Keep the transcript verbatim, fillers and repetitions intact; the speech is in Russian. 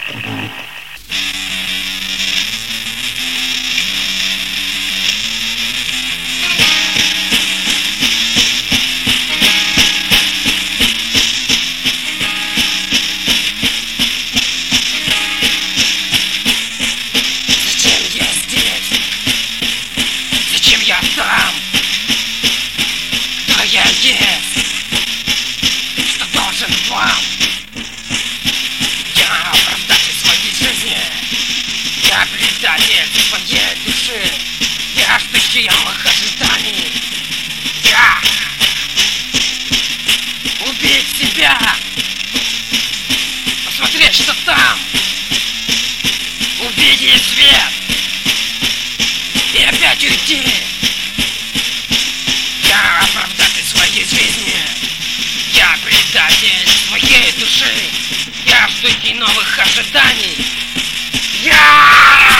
Там, кто я есть, что должен вам. Я оправдатель своей жизни, я предатель своей души, я жду ямых ожиданий. Я убить себя, посмотреть, что там, увидеть свет и опять уйти. Я оправдатель своей жизни, я предатель своей души, я жду новых ожиданий. Я